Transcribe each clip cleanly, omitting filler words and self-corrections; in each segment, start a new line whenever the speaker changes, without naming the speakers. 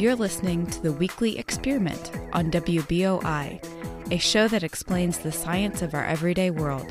You're listening to the Weekly Experiment on WBOI, a show that explains the science of our everyday world.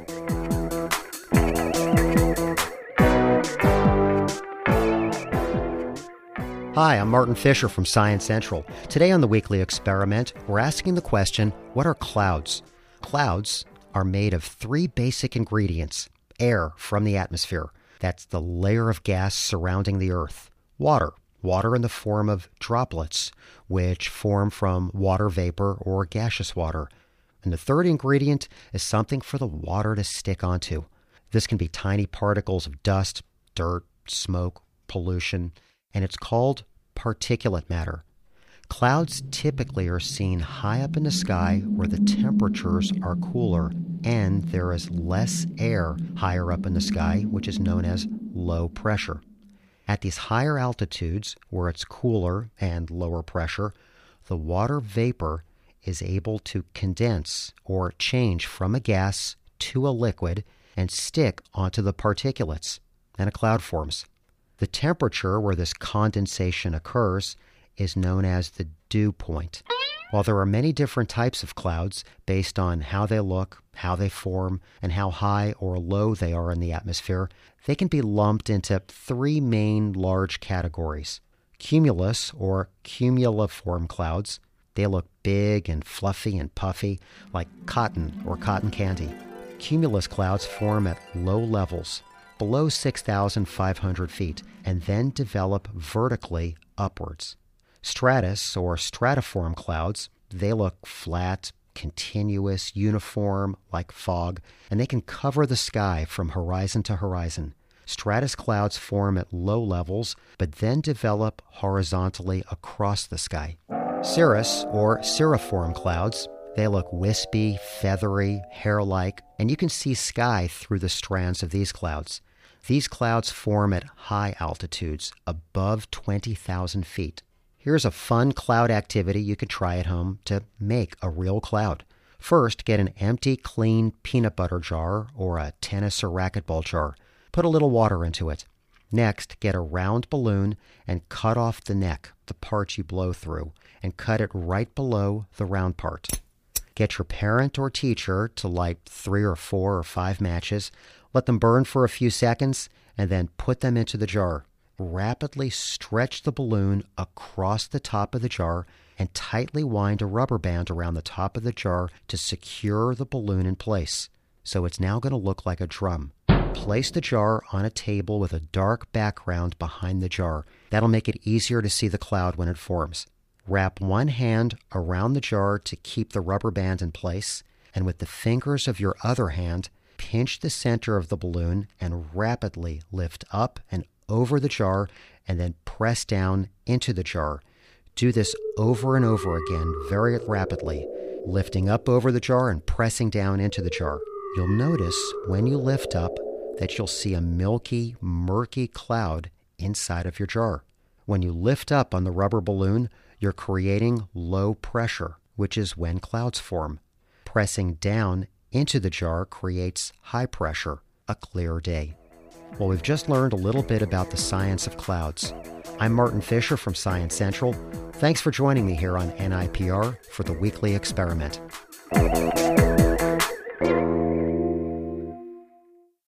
Hi, I'm Martin Fisher from Science Central. Today on the Weekly Experiment, we're asking the question, what are clouds? Clouds are made of three basic ingredients: air from the atmosphere, that's the layer of gas surrounding the Earth; water in the form of droplets, which form from water vapor or gaseous water; and the third ingredient is something for the water to stick onto. This can be tiny particles of dust, dirt, smoke, pollution, and it's called particulate matter. Clouds typically are seen high up in the sky where the temperatures are cooler and there is less air higher up in the sky, which is known as low pressure. At these higher altitudes, where it's cooler and lower pressure, the water vapor is able to condense or change from a gas to a liquid and stick onto the particulates, and a cloud forms. The temperature where this condensation occurs is known as the dew point. While there are many different types of clouds based on how they look, how they form, and how high or low they are in the atmosphere, they can be lumped into three main large categories. Cumulus or cumuliform clouds. They look big and fluffy and puffy, like cotton or cotton candy. Cumulus clouds form at low levels, below 6,500 feet, and then develop vertically upwards. Stratus or stratiform clouds, they look flat, continuous, uniform, like fog, and they can cover the sky from horizon to horizon. Stratus clouds form at low levels, but then develop horizontally across the sky. Cirrus or cirriform clouds, they look wispy, feathery, hair-like, and you can see sky through the strands of these clouds. These clouds form at high altitudes, above 20,000 feet. Here's a fun cloud activity you could try at home to make a real cloud. First, get an empty, clean peanut butter jar or a tennis or racquetball jar. Put a little water into it. Next, get a round balloon and cut off the neck, the part you blow through, and cut it right below the round part. Get your parent or teacher to light 3 or 4 or 5 matches. Let them burn for a few seconds, and then put them into the jar. Rapidly stretch the balloon across the top of the jar and tightly wind a rubber band around the top of the jar to secure the balloon in place. So it's now going to look like a drum. Place the jar on a table with a dark background behind the jar. That'll make it easier to see the cloud when it forms. Wrap one hand around the jar to keep the rubber band in place, and with the fingers of your other hand, pinch the center of the balloon and rapidly lift up and over the jar and then press down into the jar. Do this over and over again very rapidly, lifting up over the jar and pressing down into the jar. You'll notice when you lift up that you'll see a milky, murky cloud inside of your jar. When you lift up on the rubber balloon, you're creating low pressure, which is when clouds form. Pressing down into the jar creates high pressure, a clear day. Well, we've just learned a little bit about the science of clouds. I'm Martin Fisher from Science Central. Thanks for joining me here on NIPR for the Weekly Experiment.